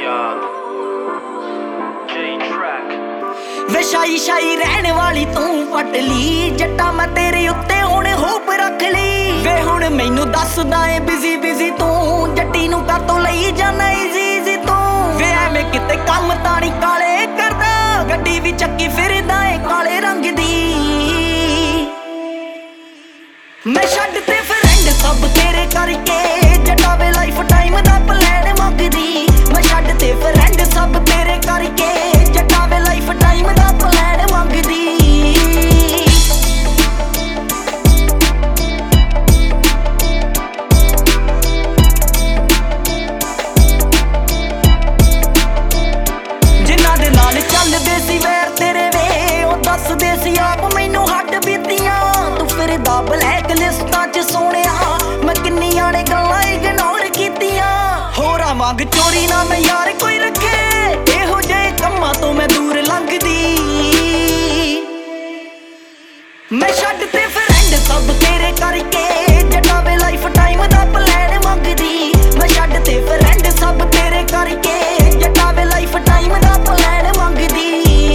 वे शाई शाई रहने वाली तू पट ली जट्टा मैं तेरे उत्ते हुण होप रख ली वे हुण मैनू दसदा ए बिजी बिजी तू जट्टी नू कातों लई जाना इजी इजी तू वे एवें किते कम ताणी काले करदा गड्डी भी चक्की फिरदा ए काले रंग दी मैं छड्ड ते फ्रेंड सब तेरे करके जट्टा वे लाइफ टाइम दा प्लान मंगदी मैं छड्ड ते फ्रेंड सब तेरे करके जट्टा वे लाइफ टाइम दा प्लान मंगदी जिन्हां दे नाल चलदे सी वैर तेरे वे ओ दसदे सी आप मैनू हट बीतियां तू फिरदा ब्लैक लिस्टां च सोहणिया मैं किन्नियां ने गल्लां इग्नोर कीतियां होरां वांग चोरी ना मैं यार कोई रखे इहो जेहे कम्मां तो मैं दूर लंघदी मैं छड्ड ते फ्रेंड सब तेरे करके जट्टा वे लाइफ टाइम दा प्लान मंगदी मैं छड्ड ते फ्रेंड सब तेरे करके जट्टा वे लाइफ टाइम दा प्लान मंगदी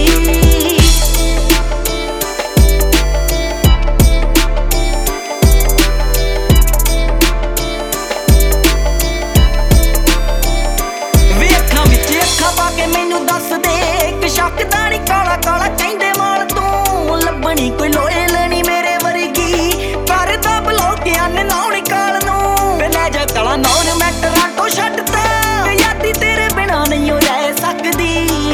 के मैनू दस दे एक शकदा नी काला काला कहंदे माल तू लभनी कोई लोए लेनी मेरे वर्गी करदा ब्लॉक अननोन काल नू वे ले जा कला नौन मैं टोरंटो छड्डता यादी तेरे बिना नहीं रह सकदी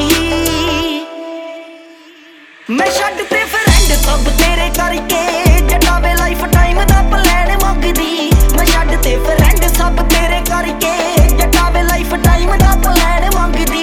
मैं छड्ड ते फ्रेंड सब तेरे करके जट्टा वे लाइफ टाइम दा प्लान मंगदी मैं छड्ड ते फ्रेंड सब तेरे करके जट्टा वे लाइफ टाइम दा प्लान मंगदी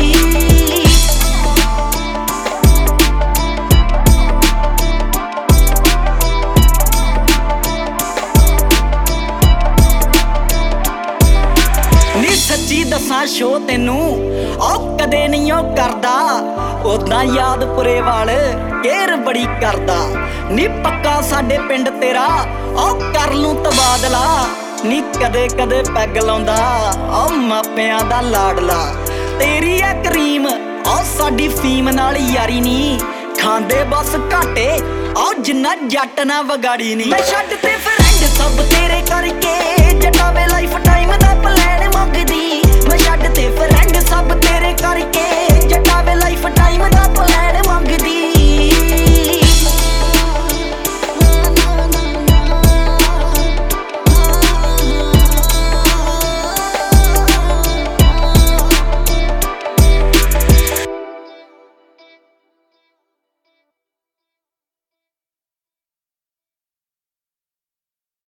सच्ची दसा शो तेनू ओ कदे नहीं ओ करदा ओदां याद पुरे वाल केर बड़ी करदा नी पक्का साडे पिंड तेरा ओ कर लूं तबादला नी कदे कदे पैग लाउंदा ओ मापियां दा लाडला तेरी ऐ करीम ओ साडी फीम नाल यारी नी खांदे बस घाटे ओ जिन्ना जट ना वगाड़ी नी मैं छड्ड ते फ्रेंड सब तेरे करके जट्टा वे लाइफ टाइम दा प्लान मंगदी